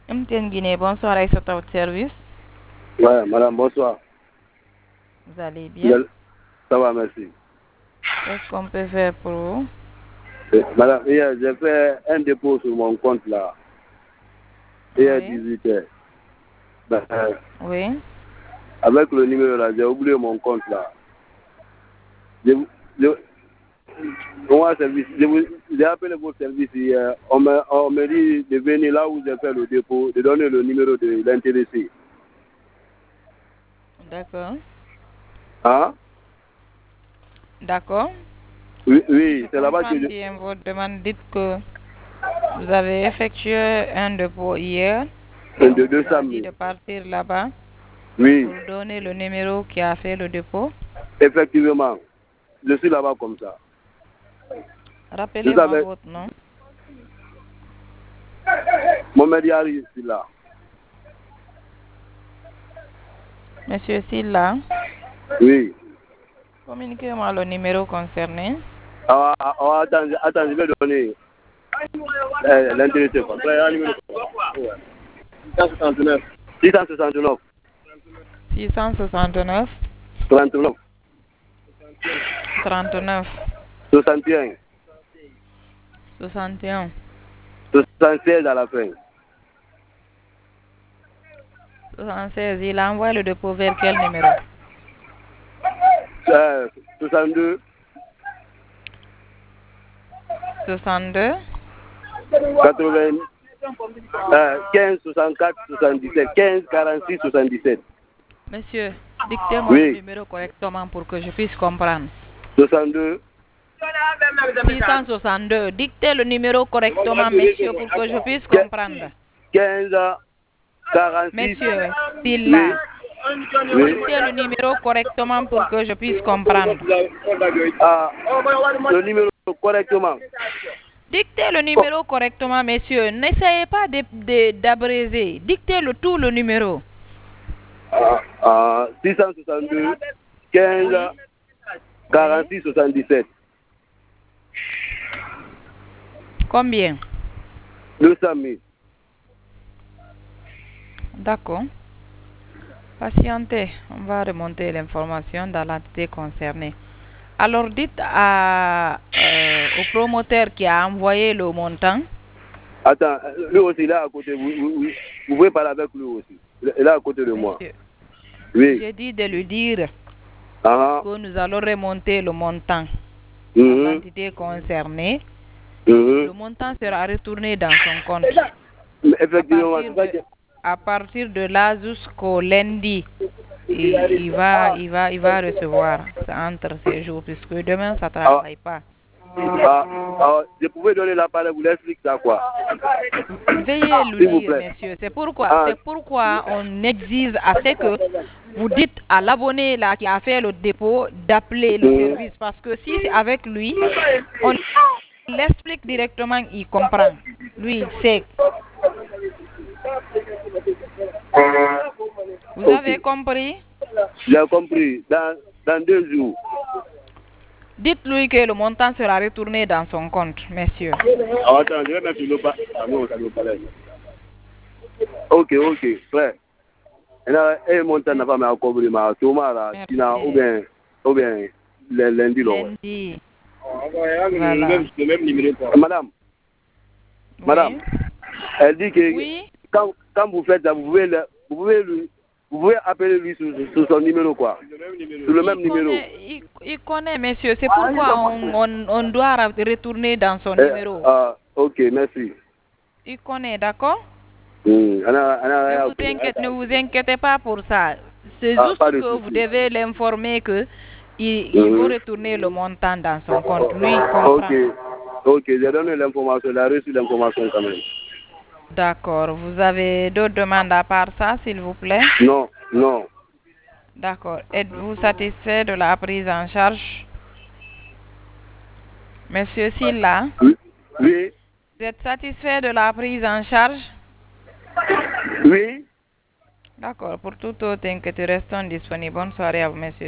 MTN Guinée, bonsoir Aïssata, votre service. Ouais, madame, bonsoir. Vous allez bien? Ça va, merci. Qu'est-ce qu'on peut faire pour vous? Madame, hier, j'ai fait un dépôt sur mon compte là. Hier, Oui. 18h. Oui. Avec le numéro là, j'ai oublié mon compte là. J'ai appelé vos services hier. On me dit de venir là où j'ai fait le dépôt, de donner le numéro de l'intéressé. D'accord. Hein? D'accord. Oui, Si je c'est là-bas que comprends bien votre demande, dites que vous avez effectué un dépôt hier et de on vous 200 a dit 000. de partir là-bas Oui, pour donner le numéro qui a fait le dépôt. effectivement. Je suis là-bas comme ça. Rappelez-moi votre nom. Mohamed Yari, c'est là. Monsieur Silla, Oui. communiquez-moi le numéro concerné. Attends, je vais donner l'intéressé. 669. 669. 669 39. 39 61. 61 76 à la fin. 76. Il a envoyé le dépôt vers quel numéro? 62. 62 80. 15, 64, 77. 15, 46, 77. Monsieur, dictez-moi le Oui. numéro correctement pour que je puisse comprendre. 62. 662. Dictez le numéro correctement, monsieur, pour que je puisse comprendre. 15, 46. Monsieur, s'il là, Oui. dictez le numéro correctement pour que je puisse comprendre. Le numéro correctement. Dictez le numéro correctement, messieurs. N'essayez pas d'abréger. Dictez tout le numéro. 662, 15, 46, 77. Combien? 200 000. D'accord. Patientez. On va remonter l'information dans l'entité concernée. Alors dites au promoteur qui a envoyé le montant. Attends, lui aussi, là à côté, vous pouvez parler avec lui aussi. Il est là à côté de moi. Monsieur, Oui. j'ai dit de lui dire que nous allons remonter le montant à l'entité concernée. Le montant sera retourné dans son compte. Effectivement, à partir de là jusqu'au lundi, il va recevoir entre ces jours, puisque demain, ça ne travaille pas. Je pouvais donner la parole, vous l'expliquez ça quoi. Veuillez le dire, messieurs. C'est pourquoi on exige à ce que vous dites à l'abonné là qui a fait le dépôt d'appeler le service. Parce que si c'est avec lui, on l'explique directement, il comprend. Lui, il sait. Vous avez compris? J'ai compris. Dans 2 jours. Dites-lui que le montant sera retourné dans son compte, messieurs. Attends, je vais mettre le pas. Ok, frère. Et montant n'a pas mal compris, mais ou bien lundi. Lundi. Voilà. Le même numéro. Madame. Oui. Madame. Elle dit que oui. quand vous faites ça, vous pouvez appeler lui sur son numéro quoi. Sur le même numéro. Il connaît, monsieur. C'est pourquoi on doit retourner dans son numéro. Ok, merci. Il connaît, d'accord? Ne vous inquiétez pas pour ça. C'est juste que vous devez l'informer que il faut retourner le montant dans son compte. Lui, il comprend. Ok, j'ai donné l'information, il a reçu l'information quand même. D'accord. Vous avez d'autres demandes à part ça, s'il vous plaît? Non. D'accord. Êtes-vous satisfait de la prise en charge? Monsieur Silla? Oui. Vous êtes satisfait de la prise en charge? Oui. D'accord. Pour tout autre inquiétude, restons disponibles. Bonne soirée à vous, monsieur.